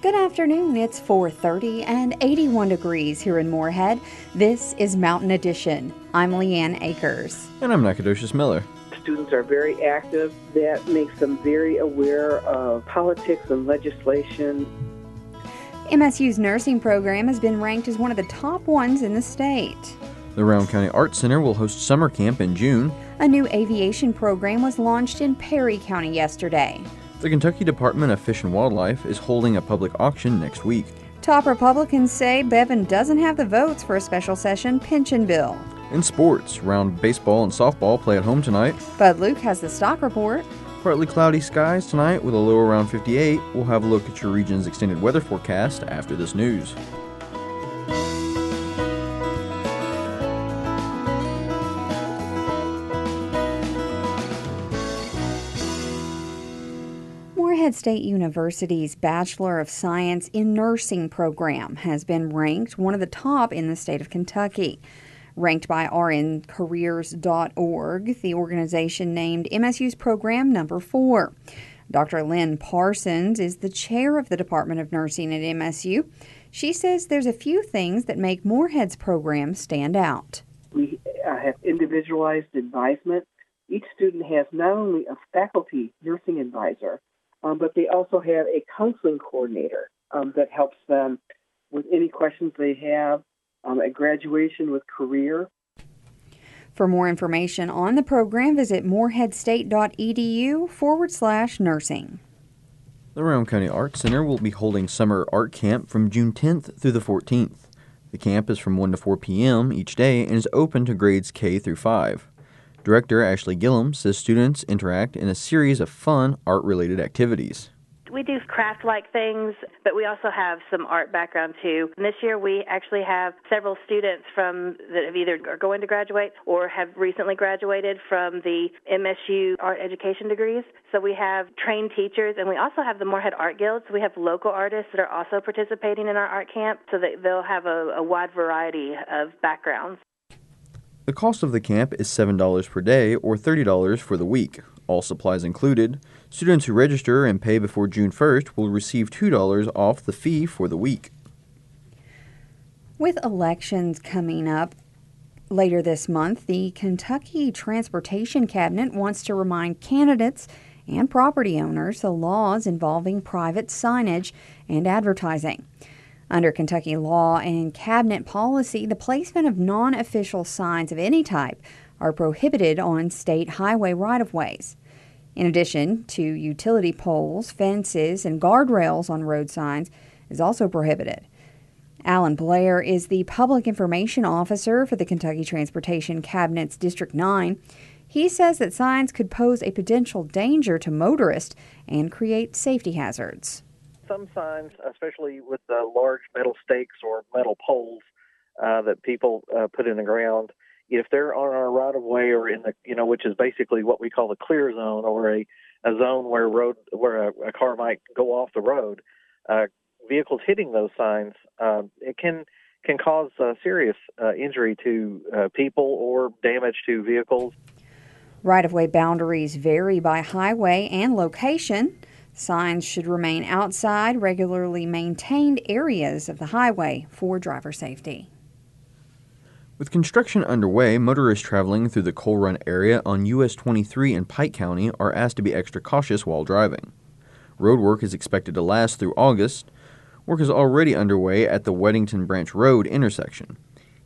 Good afternoon. It's 4:30 and 81 degrees here in Moorhead. This is Mountain Edition. I'm Leanne Akers. And I'm Nacogdoches Miller. Students are very active. That makes them very aware of politics and legislation. MSU's nursing program has been ranked as one of the top ones in the state. The Rowan County Arts Center will host summer camp in June. A new aviation program was launched in Perry County yesterday. The Kentucky Department of Fish and Wildlife is holding a public auction next week. Top Republicans say Bevin doesn't have the votes for a special session pension bill. In sports, round baseball and softball play at home tonight. Bud Luke has the stock report. Partly cloudy skies tonight with a low around 58. We'll have a look at your region's extended weather forecast after this news. Moorhead State University's Bachelor of Science in Nursing program has been ranked one of the top in the state of Kentucky. Ranked by rncareers.org, the organization named MSU's program number 4. Dr. Lynn Parsons is the chair of the Department of Nursing at MSU. She says there's a few things that make Moorhead's program stand out. We have individualized advisement. Each student has not only a faculty nursing advisor, but they also have a counseling coordinator that helps them with any questions they have at graduation, with career. For more information on the program, visit moorheadstate.edu/nursing. The Rowan County Arts Center will be holding summer art camp from June 10th through the 14th. The camp is from 1 to 4 p.m. each day and is open to grades K through 5. Director Ashley Gillum says students interact in a series of fun art-related activities. We do craft-like things, but we also have some art background too. And this year we actually have several students that have either are going to graduate or have recently graduated from the MSU art education degrees. So we have trained teachers, and we also have the Moorhead Art Guild. So we have local artists that are also participating in our art camp, so that they'll have a wide variety of backgrounds. The cost of the camp is $7 per day or $30 for the week, all supplies included. Students who register and pay before June 1st will receive $2 off the fee for the week. With elections coming up later this month, the Kentucky Transportation Cabinet wants to remind candidates and property owners the laws involving private signage and advertising. Under Kentucky law and cabinet policy, the placement of non-official signs of any type are prohibited on state highway right-of-ways. In addition to utility poles, fences, and guardrails on road signs is also prohibited. Alan Blair is the Public Information Officer for the Kentucky Transportation Cabinet's District 9. He says that signs could pose a potential danger to motorists and create safety hazards. Some signs, especially with the large metal stakes or metal poles that people put in the ground, if they're on our right of way or in the, which is basically what we call the clear zone, or a zone where a car might go off the road, vehicles hitting those signs, it can cause serious injury to people or damage to vehicles. Right-of-way boundaries vary by highway and location. Signs should remain outside regularly maintained areas of the highway for driver safety. With construction underway, motorists traveling through the Coal Run area on US 23 in Pike County are asked to be extra cautious while driving. Road work is expected to last through August. Work is already underway at the Weddington Branch Road intersection.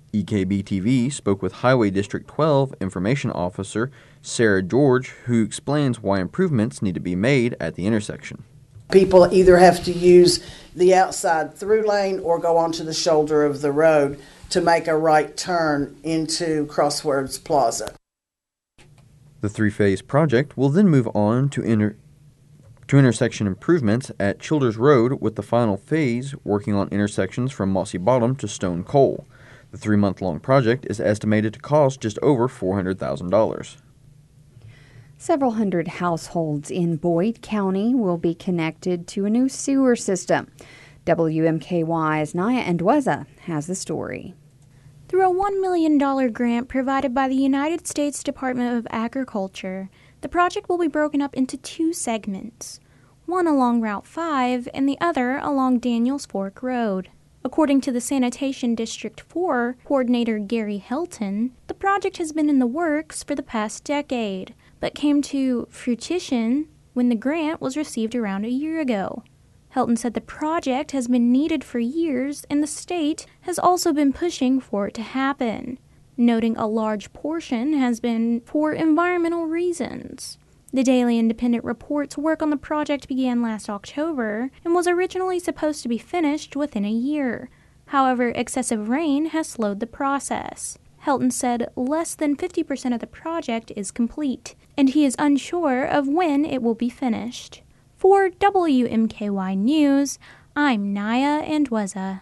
EKB-TV spoke with Highway District 12 Information Officer Sarah George, who explains why improvements need to be made at the intersection. People either have to use the outside through lane or go onto the shoulder of the road to make a right turn into Crossroads Plaza. The three-phase project will then move on to intersection improvements at Childers Road, with the final phase working on intersections from Mossy Bottom to Stone Coal. The 3-month-long project is estimated to cost just over $400,000. Several hundred households in Boyd County will be connected to a new sewer system. WMKY's Naya Andueza has the story. Through a $1 million grant provided by the United States Department of Agriculture, the project will be broken up into 2 segments. one along Route 5 and the other along Daniels Fork Road. According to the Sanitation District 4 coordinator Gary Helton, the project has been in the works for the past decade, but came to fruition when the grant was received around a year ago. Helton said the project has been needed for years and the state has also been pushing for it to happen, noting a large portion has been for environmental reasons. The Daily Independent reports work on the project began last October and was originally supposed to be finished within a year. However, excessive rain has slowed the process. Helton said less than 50% of the project is complete, and he is unsure of when it will be finished. For WMKY News, I'm Naya Andweza.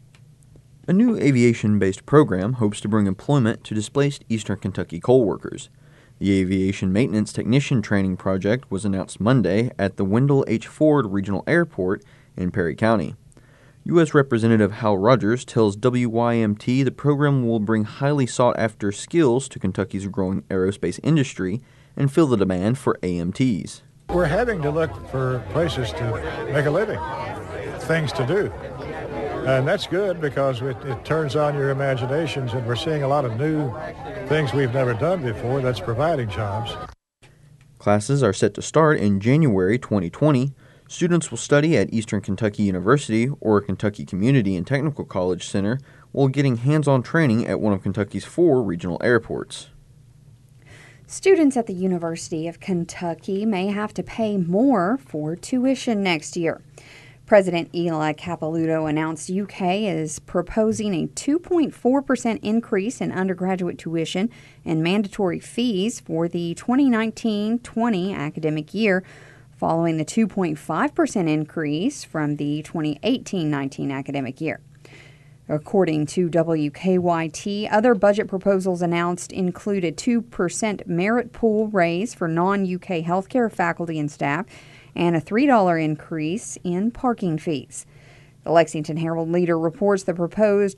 A new aviation-based program hopes to bring employment to displaced Eastern Kentucky coal workers. The Aviation Maintenance Technician Training Project was announced Monday at the Wendell H. Ford Regional Airport in Perry County. U.S. Representative Hal Rogers tells WYMT the program will bring highly sought-after skills to Kentucky's growing aerospace industry and fill the demand for AMTs. We're having to look for places to make a living, things to do. And that's good because it turns on your imaginations, and we're seeing a lot of new things we've never done before that's providing jobs. Classes are set to start in January 2020. Students will study at Eastern Kentucky University or Kentucky Community and Technical College Center while getting hands-on training at one of Kentucky's 4 regional airports. Students at the University of Kentucky may have to pay more for tuition next year. President Eli Capilouto announced UK is proposing a 2.4% increase in undergraduate tuition and mandatory fees for the 2019-20 academic year, following the 2.5% increase from the 2018-19 academic year. According to WKYT, other budget proposals announced include a 2% merit pool raise for non-UK healthcare faculty and staff, and a $3 increase in parking fees. The Lexington Herald Leader reports the proposed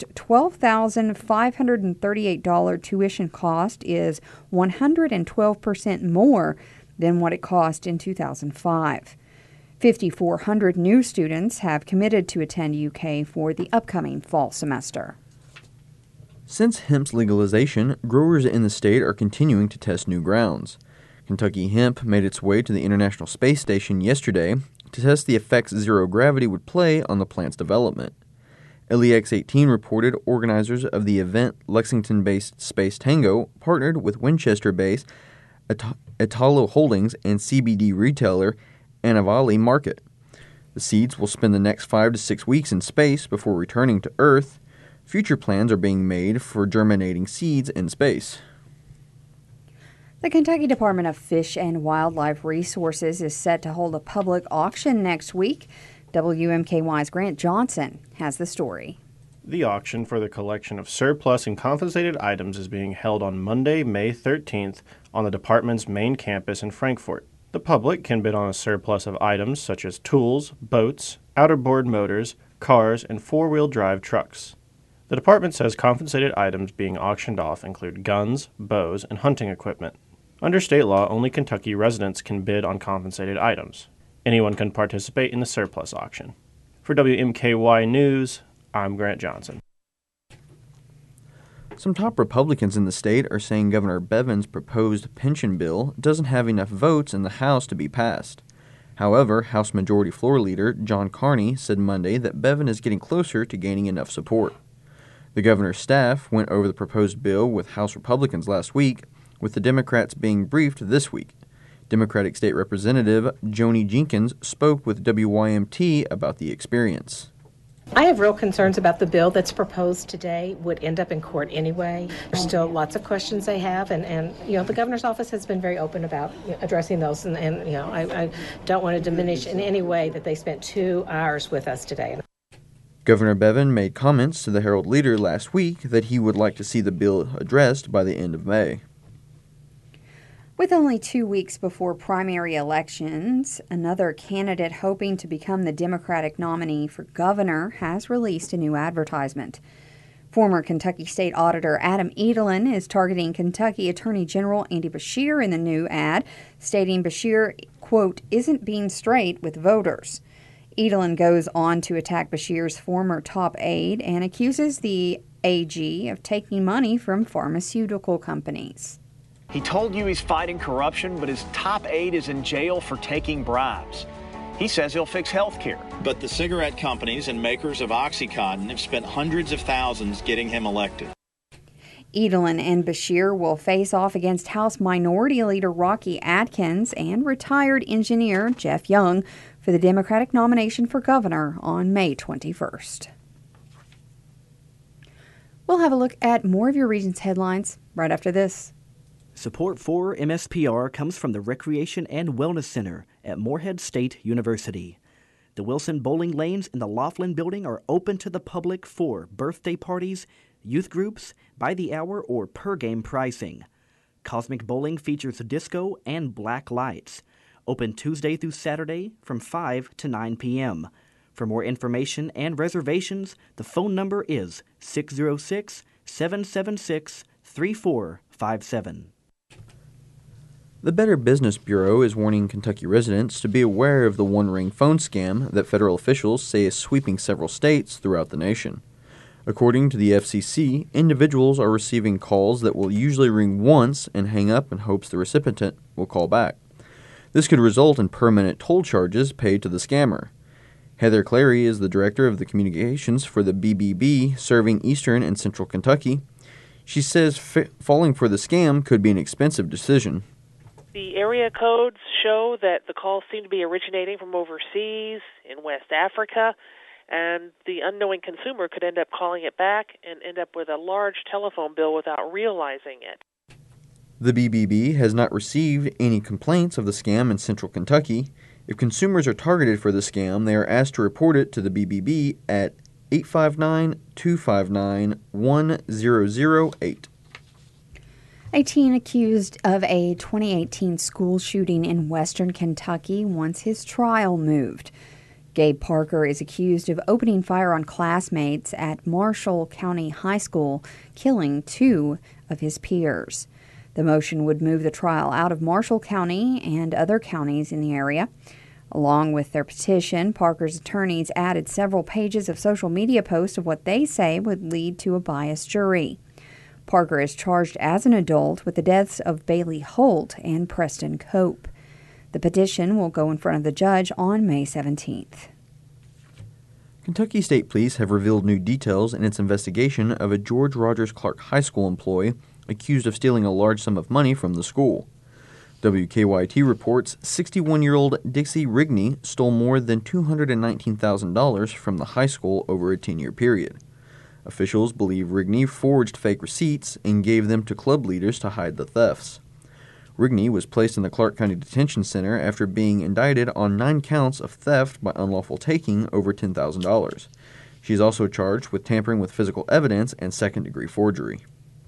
$12,538 tuition cost is 112% more than what it cost in 2005. 5,400 new students have committed to attend UK for the upcoming fall semester. Since hemp's legalization, growers in the state are continuing to test new grounds. Kentucky hemp made its way to the International Space Station yesterday to test the effects zero gravity would play on the plant's development. LEX-18 reported organizers of the event, Lexington-based Space Tango, partnered with Winchester-based Italo Holdings and CBD retailer Anavali Market. The seeds will spend the next 5 to 6 weeks in space before returning to Earth. Future plans are being made for germinating seeds in space. The Kentucky Department of Fish and Wildlife Resources is set to hold a public auction next week. WMKY's Grant Johnson has the story. The auction for the collection of surplus and confiscated items is being held on Monday, May 13th on the department's main campus in Frankfort. The public can bid on a surplus of items such as tools, boats, outboard motors, cars, and four-wheel drive trucks. The department says confiscated items being auctioned off include guns, bows, and hunting equipment. Under state law, only Kentucky residents can bid on confiscated items. Anyone can participate in the surplus auction. For WMKY News, I'm Grant Johnson. Some top Republicans in the state are saying Governor Bevin's proposed pension bill doesn't have enough votes in the House to be passed. However, House Majority Floor Leader John Carney said Monday that Bevin is getting closer to gaining enough support. The governor's staff went over the proposed bill with House Republicans last week, with the Democrats being briefed this week. Democratic State Representative Joni Jenkins spoke with WYMT about the experience. I have real concerns about the bill that's proposed today would end up in court anyway. There's still lots of questions they have, and the governor's office has been very open about addressing those, and I don't want to diminish in any way that they spent 2 hours with us today. Governor Bevin made comments to the Herald Leader last week that he would like to see the bill addressed by the end of May. With only 2 weeks before primary elections, another candidate hoping to become the Democratic nominee for governor has released a new advertisement. Former Kentucky State Auditor Adam Edelin is targeting Kentucky Attorney General Andy Beshear in the new ad, stating Beshear, quote, isn't being straight with voters. Edelin goes on to attack Beshear's former top aide and accuses the AG of taking money from pharmaceutical companies. He told you he's fighting corruption, but his top aide is in jail for taking bribes. He says he'll fix health care. But the cigarette companies and makers of OxyContin have spent hundreds of thousands getting him elected. Edelin and Beshear will face off against House Minority Leader Rocky Adkins and retired engineer Jeff Young for the Democratic nomination for governor on May 21st. We'll have a look at more of your region's headlines right after this. Support for MSPR comes from the Recreation and Wellness Center at Morehead State University. The Wilson bowling lanes in the Laughlin building are open to the public for birthday parties, youth groups, by the hour or per game pricing. Cosmic Bowling features disco and black lights. Open Tuesday through Saturday from 5 to 9 p.m. For more information and reservations, the phone number is 606-776-3457. The Better Business Bureau is warning Kentucky residents to be aware of the one-ring phone scam that federal officials say is sweeping several states throughout the nation. According to the FCC, individuals are receiving calls that will usually ring once and hang up in hopes the recipient will call back. This could result in permanent toll charges paid to the scammer. Heather Clary is the director of the communications for the BBB serving Eastern and Central Kentucky. She says falling for the scam could be an expensive decision. The area codes show that the calls seem to be originating from overseas, in West Africa, and the unknowing consumer could end up calling it back and end up with a large telephone bill without realizing it. The BBB has not received any complaints of the scam in Central Kentucky. If consumers are targeted for the scam, they are asked to report it to the BBB at 859-259-1008. A teen accused of a 2018 school shooting in western Kentucky wants his trial moved. Gabe Parker is accused of opening fire on classmates at Marshall County High School, killing 2 of his peers. The motion would move the trial out of Marshall County and other counties in the area. Along with their petition, Parker's attorneys added several pages of social media posts of what they say would lead to a biased jury. Parker is charged as an adult with the deaths of Bailey Holt and Preston Cope. The petition will go in front of the judge on May 17th. Kentucky State Police have revealed new details in its investigation of a George Rogers Clark High School employee accused of stealing a large sum of money from the school. WKYT reports 61-year-old Dixie Rigney stole more than $219,000 from the high school over a 10-year period. Officials believe Rigney forged fake receipts and gave them to club leaders to hide the thefts. Rigney was placed in the Clark County Detention Center after being indicted on 9 counts of theft by unlawful taking over $10,000. She is also charged with tampering with physical evidence and second-degree forgery.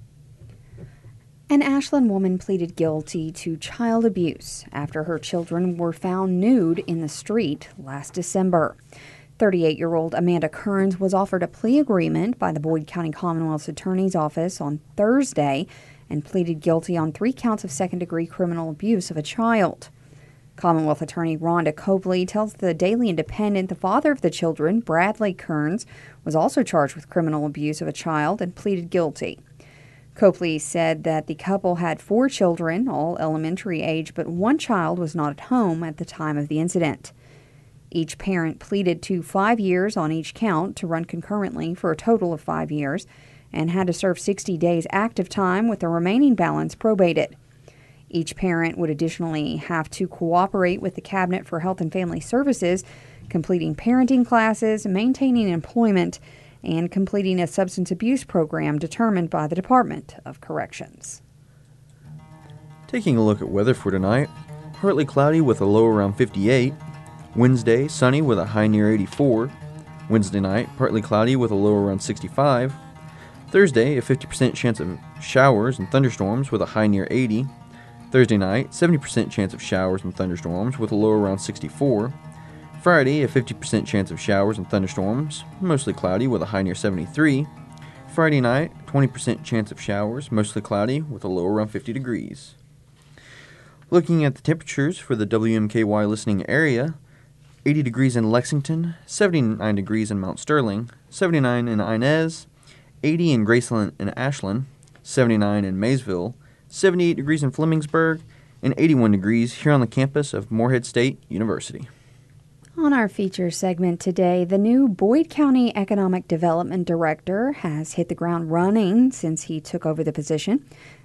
An Ashland woman pleaded guilty to child abuse after her children were found nude in the street last December. 38-year-old Amanda Kearns was offered a plea agreement by the Boyd County Commonwealth's Attorney's Office on Thursday and pleaded guilty on 3 counts of second-degree criminal abuse of a child. Commonwealth Attorney Rhonda Copley tells the Daily Independent the father of the children, Bradley Kearns, was also charged with criminal abuse of a child and pleaded guilty. Copley said that the couple had 4 children, all elementary age, but 1 child was not at home at the time of the incident. Each parent pleaded to 5 years on each count to run concurrently for a total of 5 years and had to serve 60 days active time with the remaining balance probated. Each parent would additionally have to cooperate with the Cabinet for Health and Family Services, completing parenting classes, maintaining employment, and completing a substance abuse program determined by the Department of Corrections. Taking a look at weather for tonight, partly cloudy with a low around 58. Wednesday, sunny with a high near 84. Wednesday night, partly cloudy with a low around 65. Thursday, a 50% chance of showers and thunderstorms with a high near 80. Thursday night, 70% chance of showers and thunderstorms with a low around 64. Friday, a 50% chance of showers and thunderstorms, mostly cloudy with a high near 73. Friday night, 20% chance of showers, mostly cloudy with a low around 50 degrees. Looking at the temperatures for the WMKY listening area, 80 degrees in Lexington, 79 degrees in Mount Sterling, 79 in Inez, 80 in Graceland and Ashland, 79 in Maysville, 78 degrees in Flemingsburg, and 81 degrees here on the campus of Morehead State University. On our feature segment today, the new Boyd County Economic Development Director has hit the ground running since he took over the position.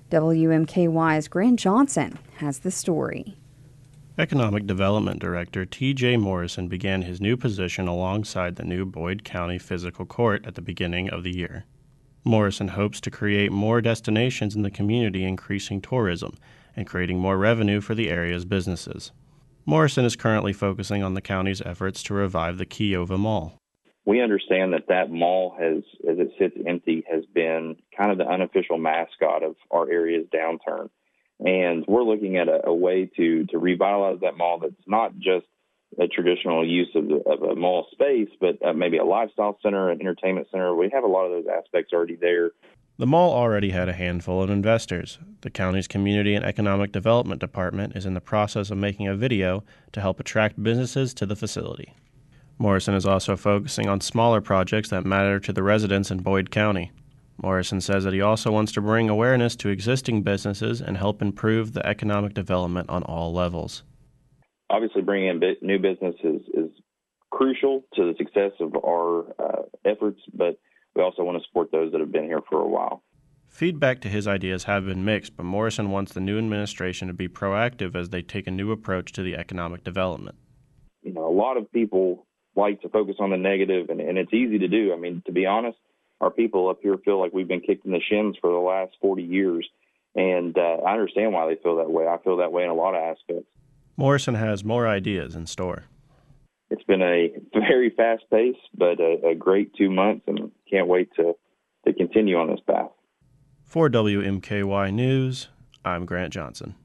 WMKY's Grant Johnson has the story. Economic Development Director T.J. Morrison began his new position alongside the new Boyd County Physical Court at the beginning of the year. Morrison hopes to create more destinations in the community, increasing tourism and creating more revenue for the area's businesses. Morrison is currently focusing on the county's efforts to revive the Keova Mall. We understand that mall has, as it sits empty, has been kind of the unofficial mascot of our area's downturn. And we're looking at a way to revitalize that mall that's not just a traditional use of a mall space, but maybe a lifestyle center, an entertainment center. We have a lot of those aspects already there. The mall already had a handful of investors. The county's Community and Economic Development Department is in the process of making a video to help attract businesses to the facility. Morrison is also focusing on smaller projects that matter to the residents in Boyd County. Morrison says that he also wants to bring awareness to existing businesses and help improve the economic development on all levels. Obviously, bringing in new business is crucial to the success of our efforts, but we also want to support those that have been here for a while. Feedback to his ideas have been mixed, but Morrison wants the new administration to be proactive as they take a new approach to the economic development. A lot of people like to focus on the negative, and it's easy to do. I mean, to be honest, our people up here feel like we've been kicked in the shins for the last 40 years, and I understand why they feel that way. I feel that way in a lot of aspects. Morrison has more ideas in store. It's been a very fast pace, but a great 2 months, and can't wait to continue on this path. For WMKY News, I'm Grant Johnson.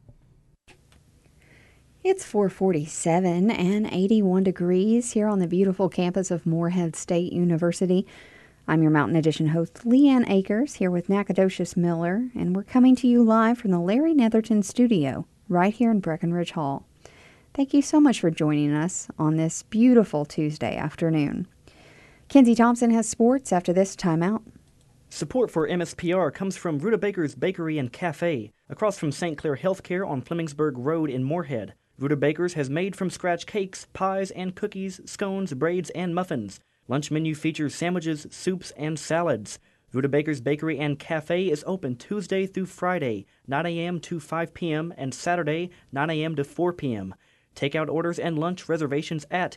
It's 4:47 and 81 degrees here on the beautiful campus of Morehead State University. I'm your Mountain Edition host, Leanne Akers, here with Nacogdoches Miller, and we're coming to you live from the Larry Netherton studio right here in Breckenridge Hall. Thank you so much for joining us on this beautiful Tuesday afternoon. Kenzie Thompson has sports after this timeout. Support for MSPR comes from Rutabaker's Bakery and Cafe, across from St. Clair Healthcare on Flemingsburg Road in Morehead. Rutabaker's has made-from-scratch cakes, pies, and cookies, scones, braids, and muffins. Lunch menu features sandwiches, soups, and salads. Rutabaker's Bakery and Cafe is open Tuesday through Friday, 9 a.m. to 5 p.m., and Saturday, 9 a.m. to 4 p.m. Takeout orders and lunch reservations at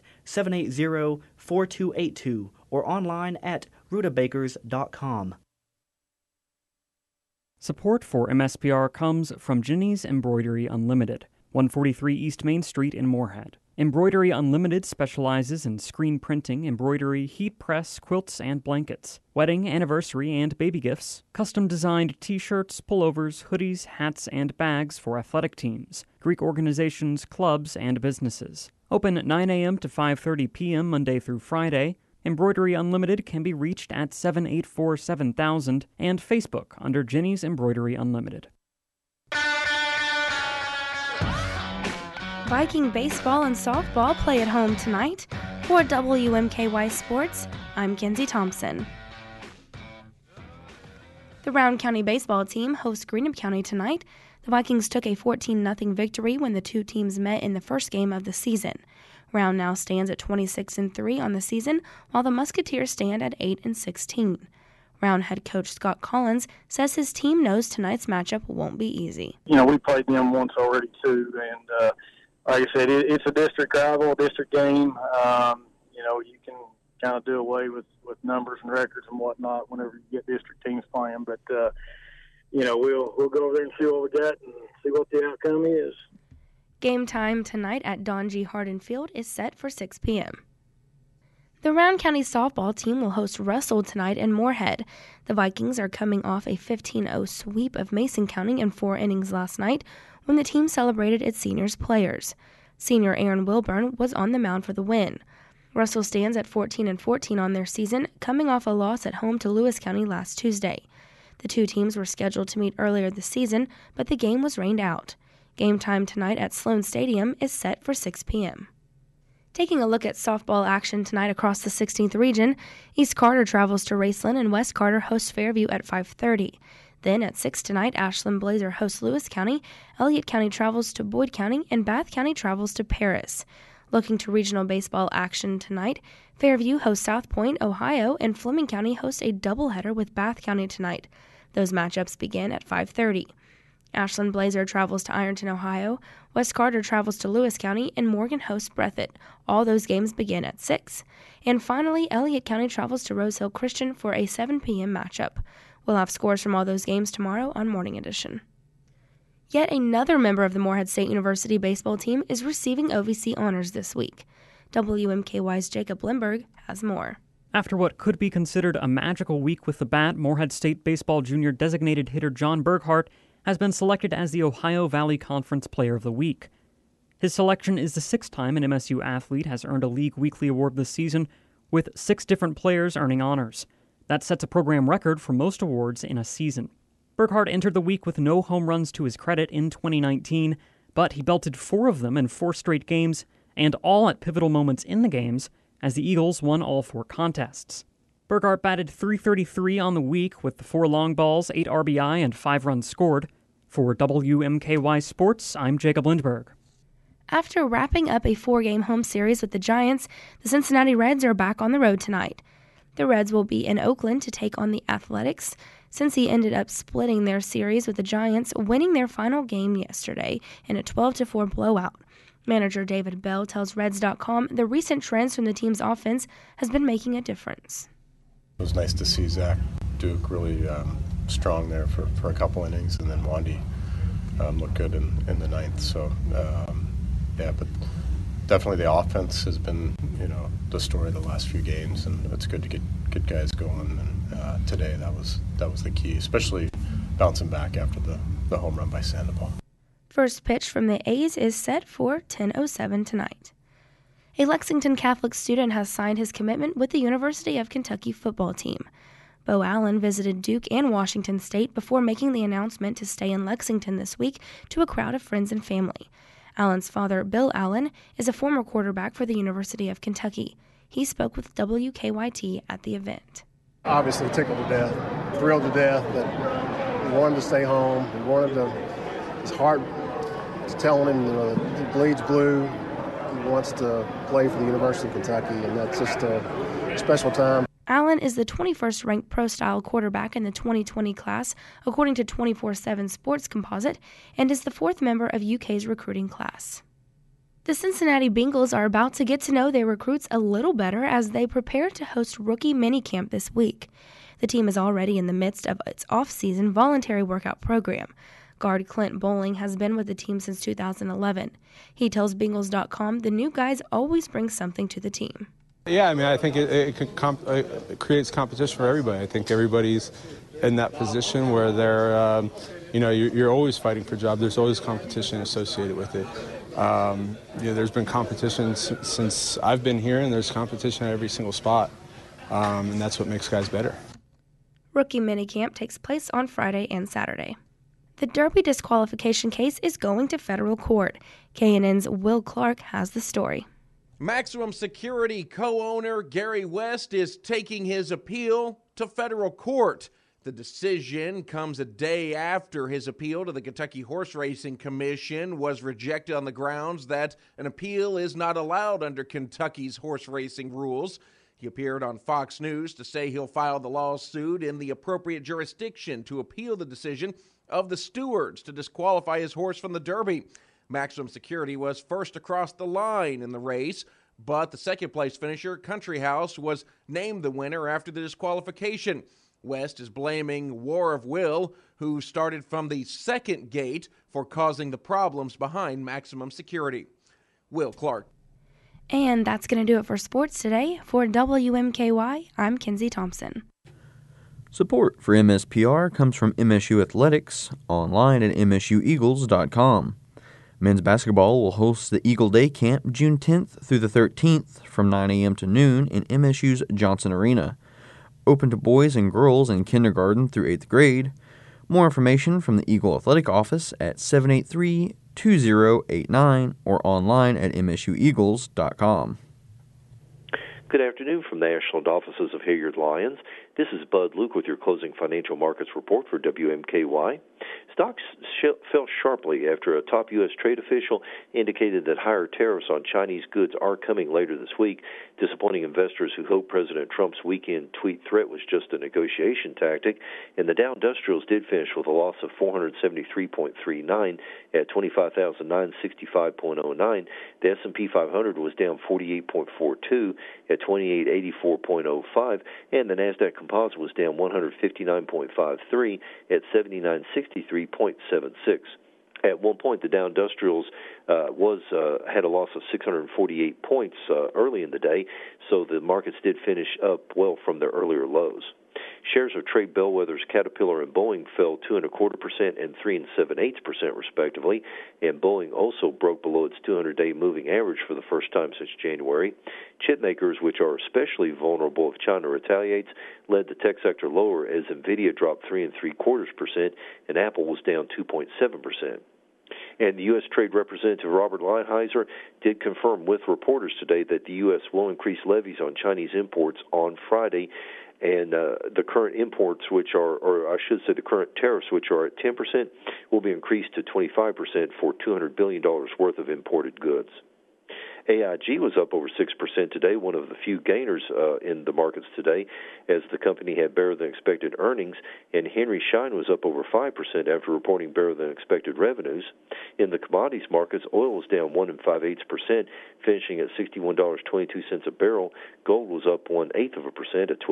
780-4282 or online at rutabakers.com. Support for MSPR comes from Ginny's Embroidery Unlimited, 143 East Main Street in Morehead. Embroidery Unlimited specializes in screen printing, embroidery, heat press, quilts, and blankets, wedding, anniversary, and baby gifts, custom-designed t-shirts, pullovers, hoodies, hats, and bags for athletic teams, Greek organizations, clubs, and businesses. Open at 9 a.m. to 5:30 p.m. Monday through Friday. Embroidery Unlimited can be reached at 784-7000 and Facebook under Ginny's Embroidery Unlimited. Viking baseball and softball play at home tonight. For WMKY Sports, I'm Kenzie Thompson. The Round County baseball team hosts Greenup County tonight. The Vikings took a 14-0 victory when the two teams met in the first game of the season. Round now stands at 26-3 on the season, while the Musketeers stand at 8-16. Round head coach Scott Collins says his team knows tonight's matchup won't be easy. We played them once already too, and like I said, it's a district rival, a district game. You can kind of do away with numbers and records and whatnot whenever you get district teams playing. But we'll go over there and see what we got and see what the outcome is. Game time tonight at Don G. Hardin Field is set for 6 p.m. The Round County softball team will host Russell tonight in Morehead. The Vikings are coming off a 15-0 sweep of Mason County in 4 innings last night when the team celebrated its seniors players. Senior Aaron Wilburn was on the mound for the win. Russell stands at 14-14 on their season, coming off a loss at home to Lewis County last Tuesday. The two teams were scheduled to meet earlier this season, but the game was rained out. Game time tonight at Sloan Stadium is set for 6 p.m. Taking a look at softball action tonight across the 16th region, East Carter travels to Raceland and West Carter hosts Fairview at 5:30. Then at 6 tonight, Ashland Blazer hosts Lewis County, Elliott County travels to Boyd County, and Bath County travels to Paris. Looking to regional baseball action tonight, Fairview hosts South Point, Ohio, and Fleming County hosts a doubleheader with Bath County tonight. Those matchups begin at 5:30. Ashland Blazer travels to Ironton, Ohio, West Carter travels to Lewis County, and Morgan hosts Breathitt. All those games begin at 6. And finally, Elliott County travels to Rose Hill Christian for a 7 p.m. matchup. We'll have scores from all those games tomorrow on Morning Edition. Yet another member of the Morehead State University baseball team is receiving OVC honors this week. WMKY's Jacob Lindberg has more. After what could be considered a magical week with the bat, Morehead State baseball junior designated hitter John Burghardt has been selected as the Ohio Valley Conference Player of the Week. His selection is the 6th time an MSU athlete has earned a League Weekly Award this season, with 6 different players earning honors. That sets a program record for most awards in a season. Burghardt entered the week with no home runs to his credit in 2019, but he belted 4 of them in 4 straight games, and all at pivotal moments in the games, as the Eagles won all 4 contests. Burghardt batted .333 on the week with the 4 long balls, 8 RBI, and 5 runs scored. For WMKY Sports, I'm Jacob Lindberg. After wrapping up a 4-game home series with the Giants, the Cincinnati Reds are back on the road tonight. The Reds will be in Oakland to take on the Athletics. Cincy ended up splitting their series with the Giants, winning their final game yesterday in a 12-4 blowout. Manager David Bell tells Reds.com the recent trends from the team's offense has been making a difference. It was nice to see Zach Duke really strong there for a couple innings, and then Wandy looked good in the 9th. So, but definitely the offense has been, the story of the last few games, and it's good to get good guys going. And today that was the key, especially bouncing back after the home run by Sandoval. First pitch from the A's is set for 10:07 tonight. A Lexington Catholic student has signed his commitment with the University of Kentucky football team. Bo Allen visited Duke and Washington State before making the announcement to stay in Lexington this week to a crowd of friends and family. Allen's father, Bill Allen, is a former quarterback for the University of Kentucky. He spoke with WKYT at the event. Obviously tickled to death, thrilled to death that he wanted to stay home. He wanted to, his heart was telling him, he bleeds blue. He wants to play for the University of Kentucky, and that's just a special time. Allen is the 21st ranked pro-style quarterback in the 2020 class, according to 24/7 Sports Composite, and is the 4th member of UK's recruiting class. The Cincinnati Bengals are about to get to know their recruits a little better as they prepare to host rookie minicamp this week. The team is already in the midst of its off-season voluntary workout program. Guard Clint Bowling has been with the team since 2011. He tells Bengals.com the new guys always bring something to the team. Yeah, I think it creates competition for everybody. I think everybody's in that position where they're, you're always fighting for a job. There's always competition associated with it. There's been competition since I've been here, and there's competition at every single spot, and that's what makes guys better. Rookie minicamp takes place on Friday and Saturday. The Derby disqualification case is going to federal court. KNN's Will Clark has the story. Maximum Security co-owner Gary West is taking his appeal to federal court. The decision comes a day after his appeal to the Kentucky Horse Racing Commission was rejected on the grounds that an appeal is not allowed under Kentucky's horse racing rules. He appeared on Fox News to say he'll file the lawsuit in the appropriate jurisdiction to appeal the decision of the stewards to disqualify his horse from the Derby. Maximum Security was first across the line in the race, but the second-place finisher, Country House, was named the winner after the disqualification. West is blaming War of Will, who started from the second gate, for causing the problems behind Maximum Security. Will Clark. And that's going to do it for sports today. For WMKY, I'm Kenzie Thompson. Support for MSPR comes from MSU Athletics, online at msueagles.com. Men's basketball will host the Eagle Day Camp June 10th through the 13th from 9 a.m. to noon in MSU's Johnson Arena. Open to boys and girls in kindergarten through 8th grade. More information from the Eagle Athletic Office at 888-878-2089 or online at msueagles.com. Good afternoon from the Ashland offices of Hilliard Lyons. This is Bud Luke with your closing financial markets report for WMKY. Stocks fell sharply after a top U.S. trade official indicated that higher tariffs on Chinese goods are coming later this week, disappointing investors who hope President Trump's weekend tweet threat was just a negotiation tactic. And the Dow Industrials did finish with a loss of 473.39 at 25,965.09. The S&P 500 was down 48.42 at 2884.05, and the Nasdaq Composite was down 159.53 at 7963.76. At one point, the Dow Industrials had a loss of 648 points early in the day, so the markets did finish up well from their earlier lows. Shares of trade bellwethers Caterpillar and Boeing fell 2.25% and 3 7/8% respectively, and Boeing also broke below its 200-day moving average for the first time since January. Chip makers, which are especially vulnerable if China retaliates, led the tech sector lower as Nvidia dropped 3 3/4% and Apple was down 2.7%. And the U.S. Trade Representative Robert Lighthizer did confirm with reporters today that the U.S. will increase levies on Chinese imports on Friday. And the current imports, which are, or I should say the current tariffs, which are at 10%, will be increased to 25% for $200 billion worth of imported goods. AIG was up over 6% today, one of the few gainers in the markets today, as the company had better-than-expected earnings, and Henry Schein was up over 5% after reporting better-than-expected revenues. In the commodities markets, oil was down 1 5/8%, finishing at $61.22 a barrel. Gold was up 1/8% at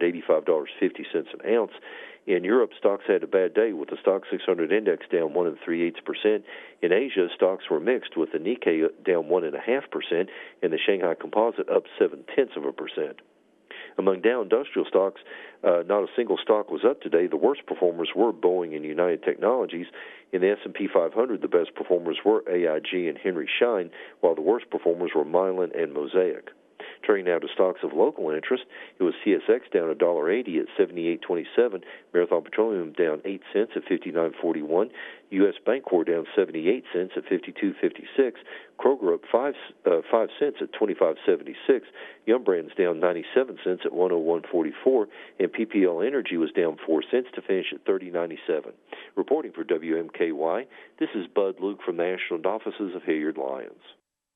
$1,285.50 an ounce. In Europe, stocks had a bad day, with the Stoxx 600 index down 1 3/8%. In Asia, stocks were mixed, with the Nikkei down 1.5% and the Shanghai Composite up 0.7%. Among Dow Industrial stocks, not a single stock was up today. The worst performers were Boeing and United Technologies. In the S&P 500, the best performers were AIG and Henry Schein, while the worst performers were Mylan and Mosaic. Turning now to stocks of local interest, it was CSX down $1.80 at 78.27, Marathon Petroleum down 8 cents at 59.41, U.S. Bancorp down 78 cents at 52.56, Kroger up 5 cents at 25.76, Yum Brands down 97 cents at 101.44, and PPL Energy was down 4 cents to finish at 30.97. Reporting for WMKY, this is Bud Luke from the Ashland offices of Hilliard Lyons.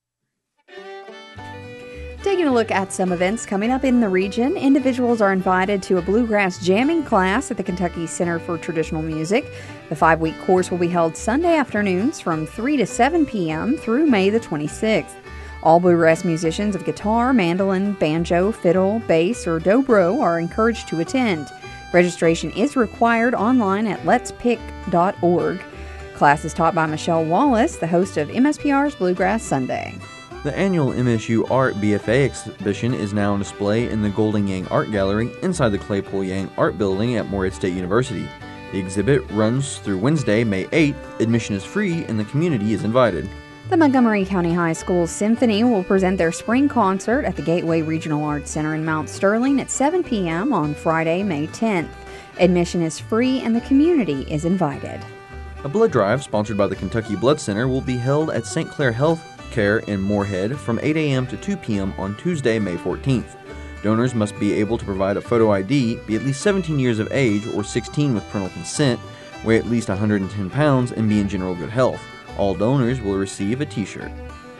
Taking a look at some events coming up in the region, individuals are invited to a bluegrass jamming class at the Kentucky Center for Traditional Music. The 5-week course will be held Sunday afternoons from 3 to 7 p.m. through May the 26th. All bluegrass musicians of guitar, mandolin, banjo, fiddle, bass, or dobro are encouraged to attend. Registration is required online at letspick.org. Class is taught by Michelle Wallace, the host of MSPR's Bluegrass Sunday. The annual MSU Art BFA exhibition is now on display in the Golding Yang Art Gallery inside the Claypool Yang Art Building at Morehead State University. The exhibit runs through Wednesday, May 8th. Admission is free and the community is invited. The Montgomery County High School Symphony will present their spring concert at the Gateway Regional Arts Center in Mount Sterling at 7 p.m. on Friday, May 10th. Admission is free and the community is invited. A blood drive sponsored by the Kentucky Blood Center will be held at St. Clair Health Care in Morehead from 8 a.m. to 2 p.m. on Tuesday, May 14th. Donors must be able to provide a photo ID, be at least 17 years of age or 16 with parental consent, weigh at least 110 pounds, and be in general good health. All donors will receive a t-shirt.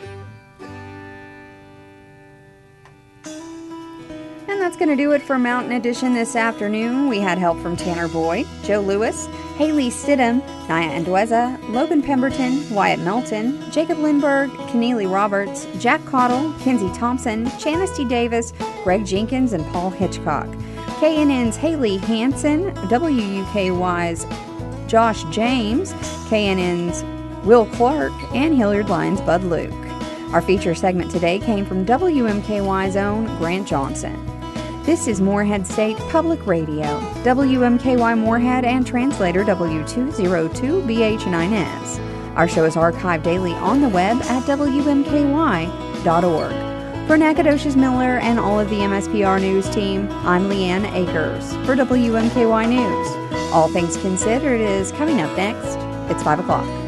And that's going to do it for Mountain Edition this afternoon. We had help from Tanner Boyd, Joe Lewis, Haley Stidham, Naya Andueza, Logan Pemberton, Wyatt Melton, Jacob Lindberg, Keneally Roberts, Jack Cottle, Kenzie Thompson, Channesty Davis, Greg Jenkins, and Paul Hitchcock. KNN's Haley Hansen, WUKY's Josh James, KNN's Will Clark, and Hilliard Lyons' Bud Luke. Our feature segment today came from WMKY's own Grant Johnson. This is Morehead State Public Radio, WMKY Morehead and translator W202BH9S. Our show is archived daily on the web at WMKY.org. For Nacogdoches Miller and all of the MSPR News team, I'm Leanne Akers for WMKY News. All Things Considered is coming up next. It's 5 o'clock.